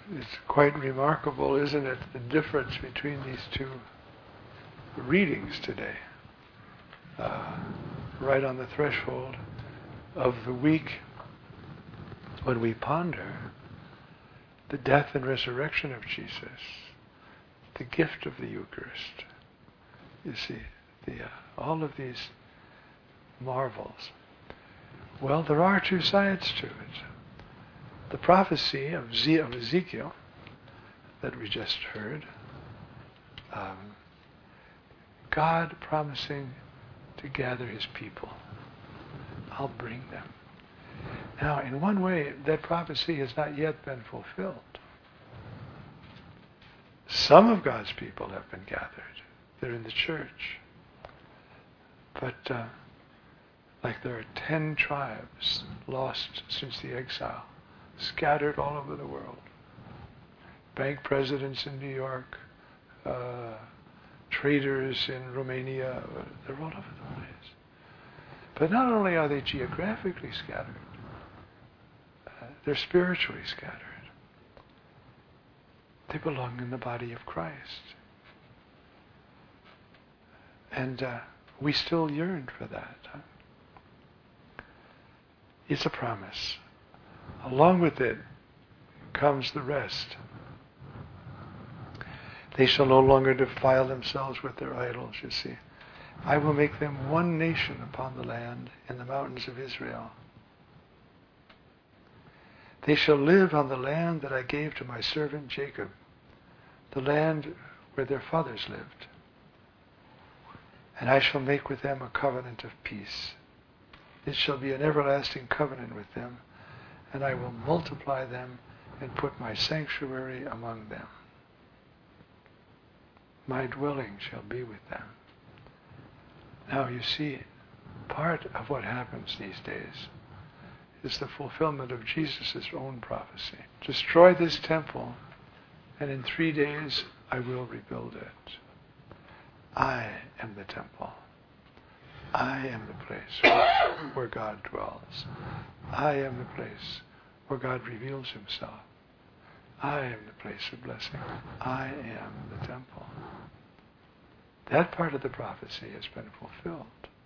It's quite remarkable, isn't it, the difference between these two readings today. Right on the threshold of the week when we ponder the death and resurrection of Jesus, the gift of the Eucharist. You see, all of these marvels. Well, there are two sides to it. The prophecy of Ezekiel that we just heard, God promising to gather his people. I'll bring them. Now, in one way, that prophecy has not yet been fulfilled. Some of God's people have been gathered. They're in the church. But like there are 10 tribes lost since the exile, scattered all over the world. Bank presidents in New York, traders in Romania, they're all over the place. But not only are they geographically scattered, they're spiritually scattered. They belong in the body of Christ. And we still yearn for that. It's a promise. Along with it comes the rest. They shall no longer defile themselves with their idols, you see. I will make them one nation upon the land in the mountains of Israel. They shall live on the land that I gave to my servant Jacob, the land where their fathers lived. And I shall make with them a covenant of peace. It shall be an everlasting covenant with them, and I will multiply them and put my sanctuary among them. My dwelling shall be with them. Now you see, part of what happens these days is the fulfillment of Jesus' own prophecy. Destroy this temple, and in 3 days I will rebuild it. I am the temple. I am the place where God dwells. I am the place where God reveals himself. I am the place of blessing. I am the temple. That part of the prophecy has been fulfilled.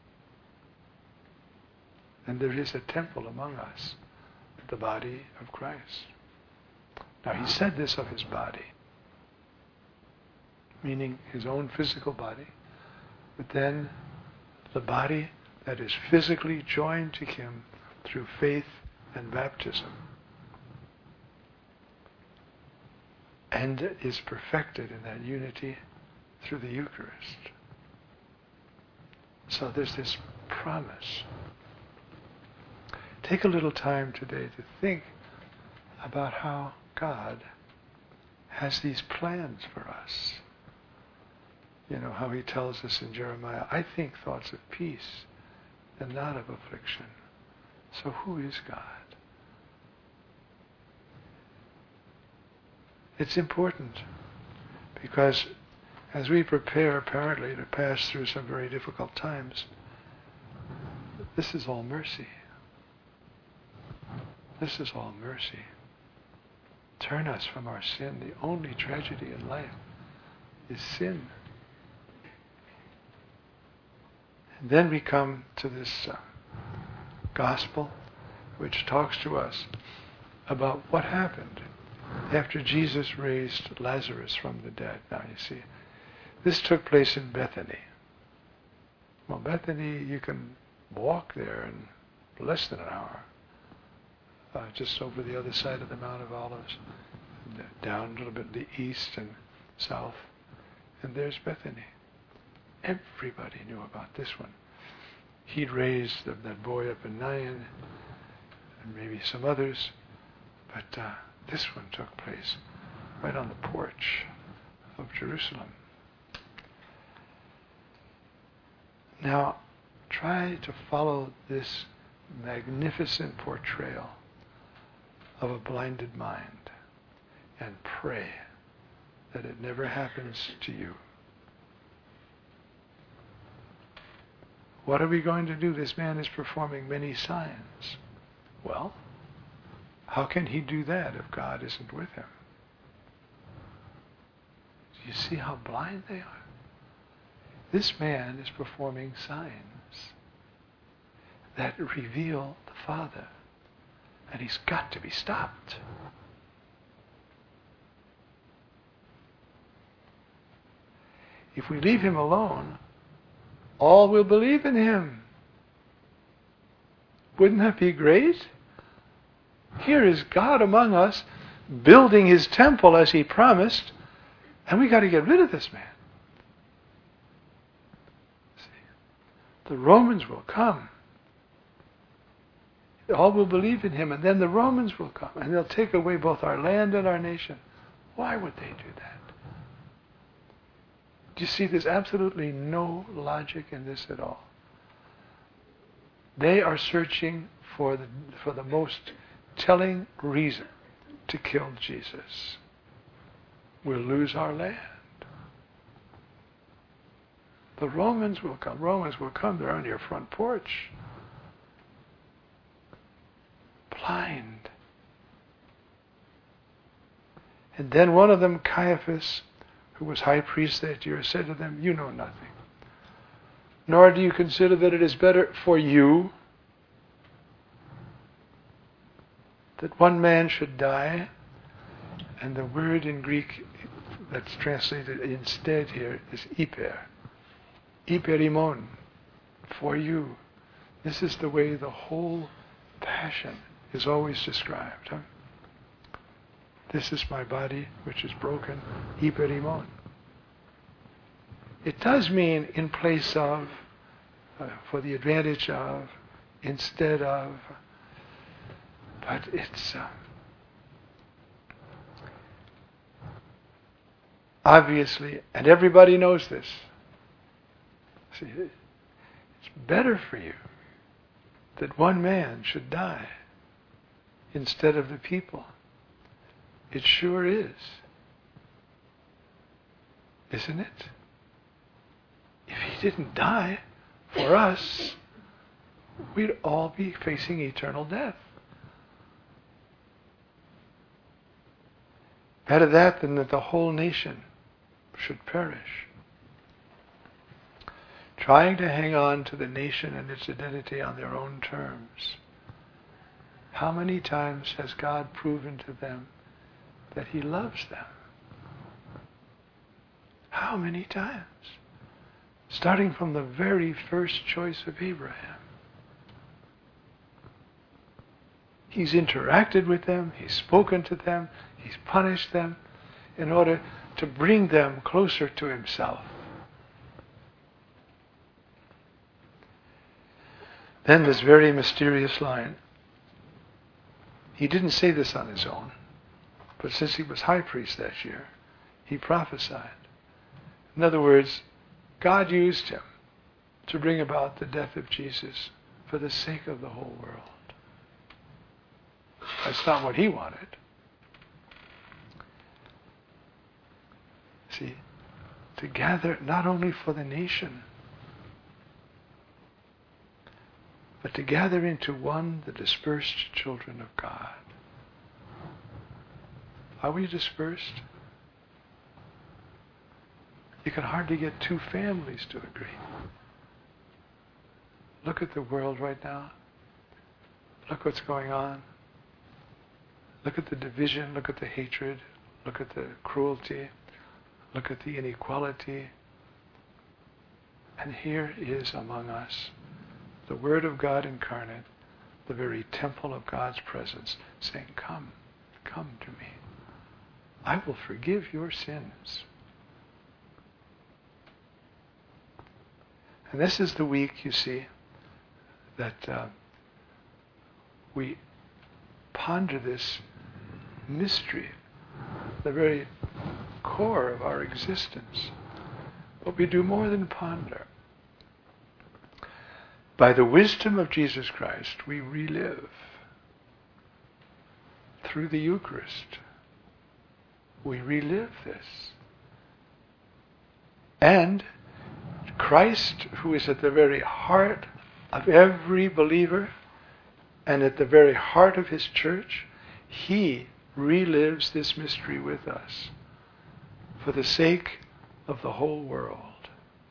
And there is a temple among us, the body of Christ. Now he said this of his body, meaning his own physical body, but then the body that is physically joined to him through faith and baptism, and is perfected in that unity through the Eucharist. So there's this promise. Take a little time today to think about how God has these plans for us. You know, how he tells us in Jeremiah, I think thoughts of peace and not of affliction. So who is God? It's important because as we prepare apparently to pass through some very difficult times, this is all mercy. This is all mercy. Turn us from our sin. The only tragedy in life is sin. And then we come to this gospel which talks to us about what happened after Jesus raised Lazarus from the dead. Now you see, this took place in Bethany. Well, Bethany, you can walk there in less than an hour. Just over the other side of the Mount of Olives, down a little bit to the east and south. And there's Bethany. Everybody knew about this one. He'd raised that boy up in Nain, and maybe some others, but this one took place right on the porch of Jerusalem. Now, try to follow this magnificent portrayal of a blinded mind and pray that it never happens to you. What are we going to do? This man is performing many signs. Well, how can he do that if God isn't with him? You see how blind they are? This man is performing signs that reveal the Father. And he's got to be stopped. If we leave him alone, all will believe in him. Wouldn't that be great? Here is God among us, building his temple as he promised, and we got to get rid of this man. See, the Romans will come. All will believe in him, and then the Romans will come, and they'll take away both our land and our nation. Why would they do that? Do you see, there's absolutely no logic in this at all. They are searching for the most telling reason to kill Jesus. We'll lose our land. The Romans will come. Romans will come. They're on your front porch. Blind. And then one of them, Caiaphas, who was high priest that year, said to them, "You know nothing. Nor do you consider that it is better for you that one man should die." And the word in Greek that's translated instead here is hyper. Hyperimon. For you. This is the way the whole passion is always described. Huh? This is my body which is broken. Hyperimon. It does mean in place of, for the advantage of, instead of, but it's obviously, and everybody knows this. See, it's better for you that one man should die instead of the people. It sure is. Isn't it? If he didn't die for us, we'd all be facing eternal death. Better that than that the whole nation should perish. Trying to hang on to the nation and its identity on their own terms. How many times has God proven to them that he loves them? How many times? Starting from the very first choice of Abraham. He's interacted with them, he's spoken to them, he's punished them in order to bring them closer to himself. Then this very mysterious line. He didn't say this on his own, but since he was high priest that year, he prophesied. In other words, God used him to bring about the death of Jesus for the sake of the whole world. That's not what he wanted. See, to gather not only for the nation, but to gather into one the dispersed children of God. Are we dispersed? You can hardly get two families to agree. Look at the world right now. Look what's going on. Look at the division, look at the hatred, look at the cruelty, look at the inequality. And here is among us the Word of God incarnate, the very temple of God's presence, saying, "Come, come to me. I will forgive your sins." And this is the week, you see, that we ponder this mystery, the very core of our existence. But we do more than ponder. By the wisdom of Jesus Christ, we relive through the Eucharist. We relive this. And Christ, who is at the very heart of every believer and at the very heart of his church, he relives this mystery with us for the sake of the whole world.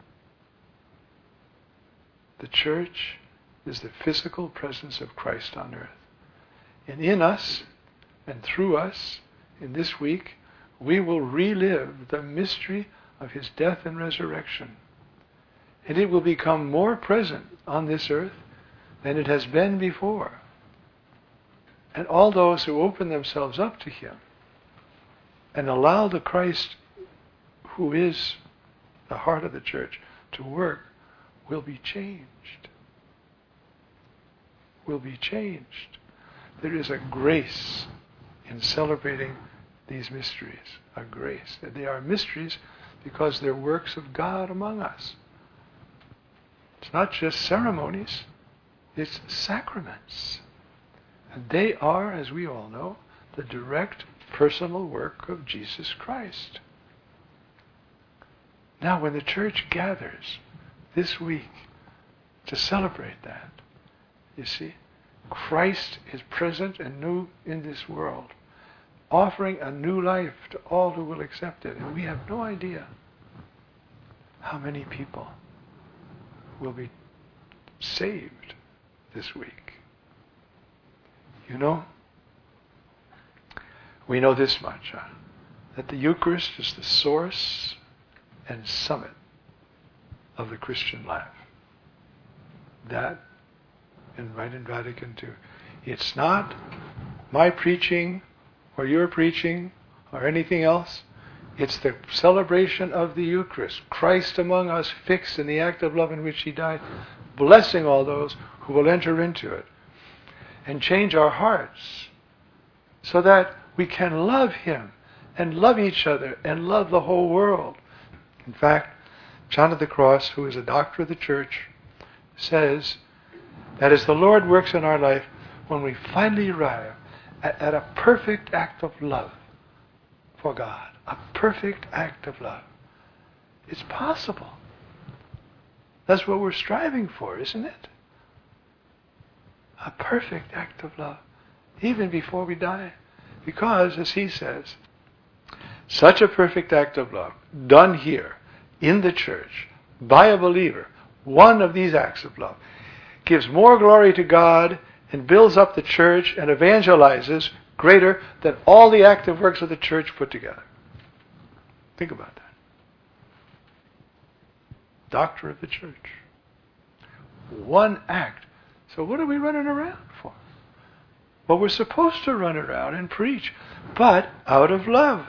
The church is the physical presence of Christ on earth. And in us and through us, in this week, we will relive the mystery of his death and resurrection. And it will become more present on this earth than it has been before. And all those who open themselves up to him and allow the Christ who is the heart of the church to work will be changed. Will be changed. There is a grace in celebrating these mysteries. A grace. They are mysteries because they're works of God among us. It's not just ceremonies, it's sacraments. And they are, as we all know, the direct personal work of Jesus Christ. Now, when the church gathers this week to celebrate that, you see, Christ is present and new in this world, offering a new life to all who will accept it. And we have no idea how many people will be saved this week. You know, we know this much, that the Eucharist is the source and summit of the Christian life. That, and right in Vatican II, it's not my preaching or your preaching or anything else. It's the celebration of the Eucharist. Christ among us, fixed in the act of love in which he died, blessing all those who will enter into it and change our hearts so that we can love him and love each other and love the whole world. In fact, John of the Cross, who is a doctor of the church, says that as the Lord works in our life, when we finally arrive at a perfect act of love for God, a perfect act of love, it's possible. That's what we're striving for, isn't it? A perfect act of love, even before we die. Because, as he says, such a perfect act of love, done here, in the church, by a believer, one of these acts of love, gives more glory to God and builds up the church and evangelizes greater than all the active works of the church put together. Think about that. Doctor of the church. One act. So what are we running around for? Well, we're supposed to run around and preach, but out of love.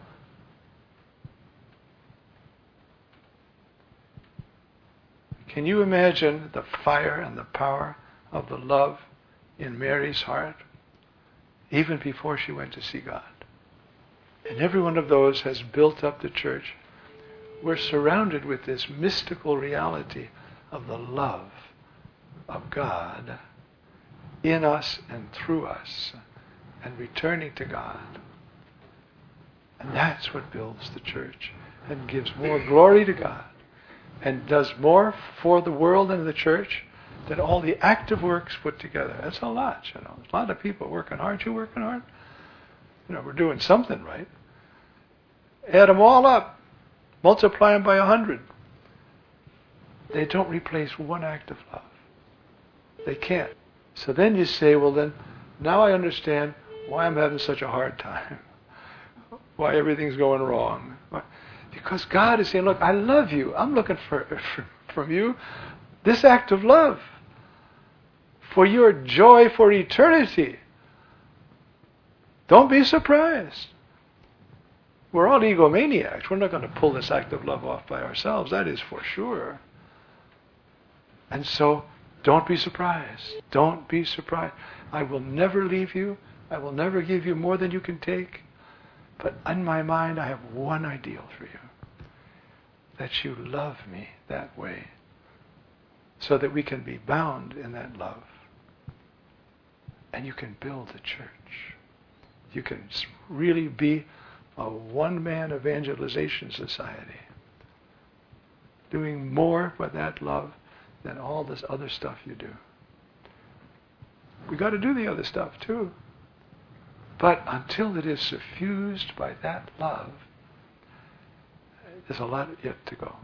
Can you imagine the fire and the power of the love in Mary's heart, even before she went to see God? And every one of those has built up the church. We're surrounded with this mystical reality of the love of God in us and through us and returning to God. And that's what builds the church and gives more glory to God and does more for the world and the church than all the active works put together. That's a lot, you know. There's a lot of people working hard. You working hard? You know, we're doing something right. Add them all up. Multiply them by 100. They don't replace one act of love. They can't. So then you say, well then, now I understand why I'm having such a hard time. Why everything's going wrong. Because God is saying, look, I love you. I'm looking from you this act of love for your joy for eternity. Don't be surprised. We're all egomaniacs. We're not going to pull this act of love off by ourselves. That is for sure. And so, don't be surprised. Don't be surprised. I will never leave you. I will never give you more than you can take. But in my mind, I have one ideal for you. That you love me that way. So that we can be bound in that love. And you can build the church. You can really be a one-man evangelization society. Doing more with that love than all this other stuff you do. We got to do the other stuff too. But until it is suffused by that love, there's a lot yet to go.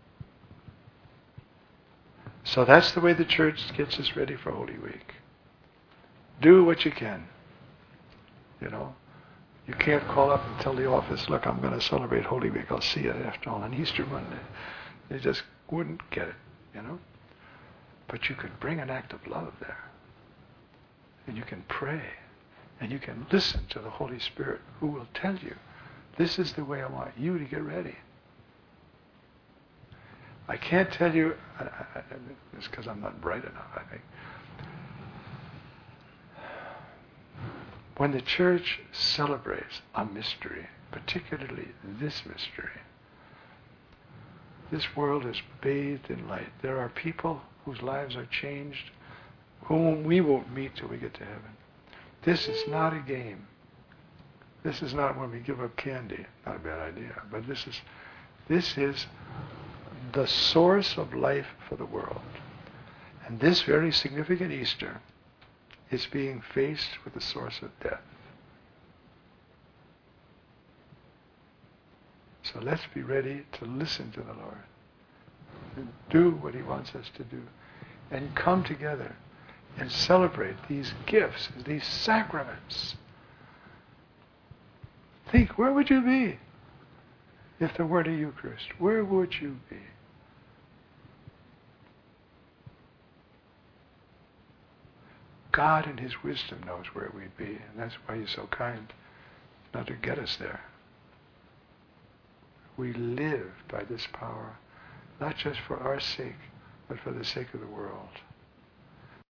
So that's the way the church gets us ready for Holy Week. Do what you can. You know, you can't call up and tell the office, look, I'm going to celebrate Holy Week. I'll see you after all on Easter Monday. They just wouldn't get it, you know. But you could bring an act of love there. And you can pray. And you can listen to the Holy Spirit who will tell you, this is the way I want you to get ready. I can't tell you, it's because I'm not bright enough, I think. When the church celebrates a mystery, particularly this mystery, this world is bathed in light. There are people whose lives are changed, whom we won't meet till we get to heaven. This is not a game. This is not when we give up candy. Not a bad idea. But this is the source of life for the world. And this very significant Easter is being faced with the source of death. So let's be ready to listen to the Lord and do what He wants us to do and come together and celebrate these gifts, these sacraments. Think, where would you be if there weren't a Eucharist? Where would you be? God in His wisdom knows where we'd be, and that's why He's so kind not to get us there. We live by this power, not just for our sake, but for the sake of the world.